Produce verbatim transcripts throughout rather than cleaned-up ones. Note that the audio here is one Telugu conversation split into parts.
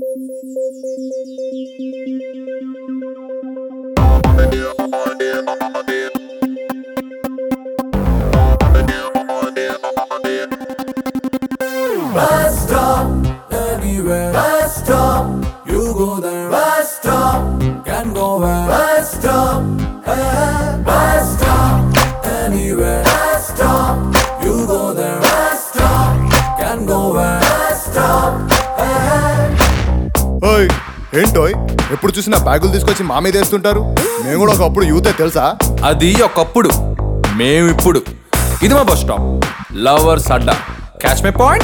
Bus stop, anywhere. Bus stop, you go there. Bus stop, can go where. Bus stop, eh. Bus stop, anywhere. Bus stop, you go there. Bus stop, can go where. Bus stop, eh. ఓయ్ ఏంటోయ్ ఎప్పుడు చూసినా బ్యాగులు తీసుకొచ్చి మా మీద వేస్తుంటారు. మేము కూడా ఒకప్పుడు యూతే తెలుసా? అది ఒకప్పుడు, మేమిప్పుడు. ఇది మా బస్ స్టాప్, లవర్స్ అడ్డా. Catch my point.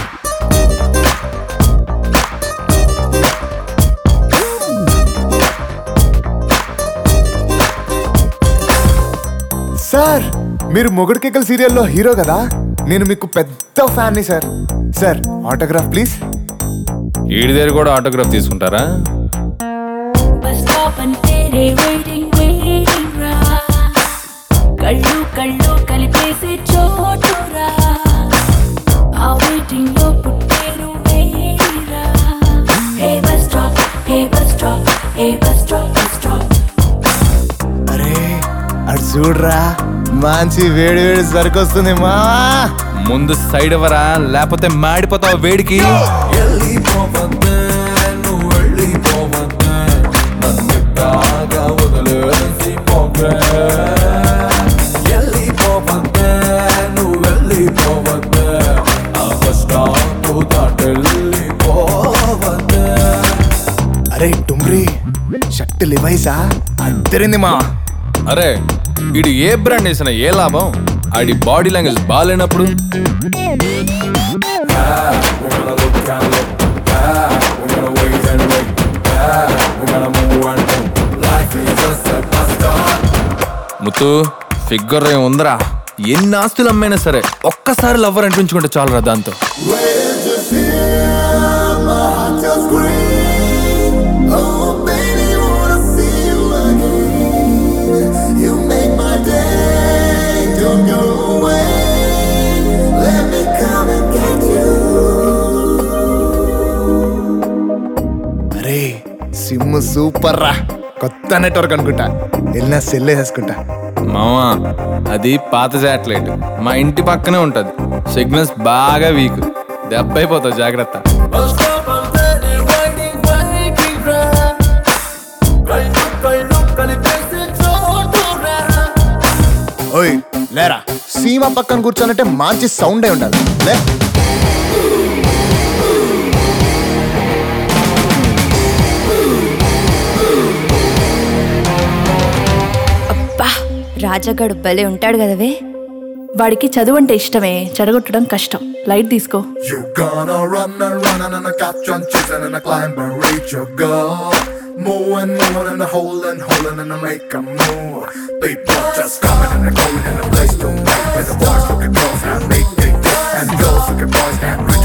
సార్ మీరు మొగుడు కేకల్ సీరియల్లో హీరో కదా, నేను మీకు పెద్ద ఫ్యాన్ని సార్. Sir autograph please. ఈడి దగ్గర కూడా ఆటోగ్రాఫ్ తీసుకుంటారా? బస్ స్టాప్ అంటే వెయిటింగ్ వెయిటింగ్ రా, కళ్ళు కళ్ళు కలిపేసే చోటురా, ఆ వెయిటింగ్ లో పుట్టేరు వేడిరా. Hey bus stop, hey bus stop, hey bus stop, bus stop. అరే అటు చూడరా, మంచి వేడి వేడి సరికొస్తుంది మా. ముందు సైడ్ ఎవరా, లేకపోతే మాడిపోతావు వేడికి. వెళ్ళిపోవద్దే, నువ్వు వెళ్ళిపోవద్దే, నన్ను బాగా వదిలేసి పోవే. వెళ్ళిపోవద్దే, నువ్వు వెళ్ళిపోవద్దే, ఆ బస్ స్టాప్ దాటెళ్ళిపోవద్దే. అరే డుమ్రీ షర్ట్ లివైసా అద్దరింది మా. అరే ఈడు ఏ బ్రాండ్ వేసినా ఏ లాభం? ఆడి బాడీ లాంగ్వేజ్ బాగాలేనప్పుడు. ముత్తు ఫిగర్ ఏం ఉందరా, ఎన్ని ఆస్తులు అమ్మైనా సరే ఒక్కసారి లవ్వర్ అనిపించుకుంటే చాలరా దాంతో. అరే సిమ్ సూపర్ రా, కొత్త నెట్వర్క్ అనుకుంటా, వెళ్ళినా సెల్ వేసేసుకుంటా. మామా అది పాత శాటిలైట్, మా ఇంటి పక్కనే ఉంటది. సిగ్నల్స్ బాగా వీక్, దెబ్బ అయిపోతావు, జాగ్రత్త. Bus stop అంటేనే waiting, waiting రా, కళ్ళు కళ్ళు కలిపేసే చోటురా. ఓయ్ లేరా, సీమ పక్కన కూర్చోనంటే మంచి సౌండ్ అయి ఉండాలి. లే అబ్బా రాజాగాడు భలే ఉంటాడు కదవే. వాడికి చదువు అంటే ఇష్టమే, చెడగొట్టడం కష్టం. లైట్ తీసుకో. You gonna run and run and I catch on chasing and I climb and reach your goal. Moving, moving and holding, holding and I make a move. People just coming and going in a place to make. Where the boys look at girls and make it, and girls look at boys and